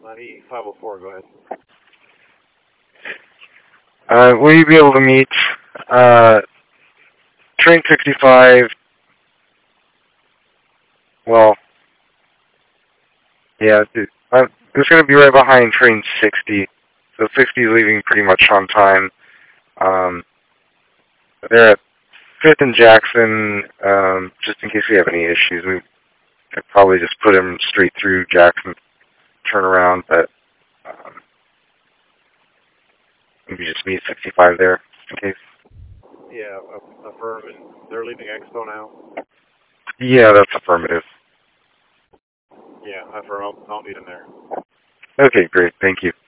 9504, go ahead. Will you be able to meet train 65? Well, yeah, it's going to be right behind train 60. So 60 is leaving pretty much on time. They're at 5th and Jackson. Just in case we have any issues, we could probably just put him straight through Jackson, turn around, but maybe just meet 65 there, just in case. Yeah, affirm, and they're leaving Expo now? Yeah, that's affirmative. Yeah, affirm, I'll meet him there. Okay, great, thank you.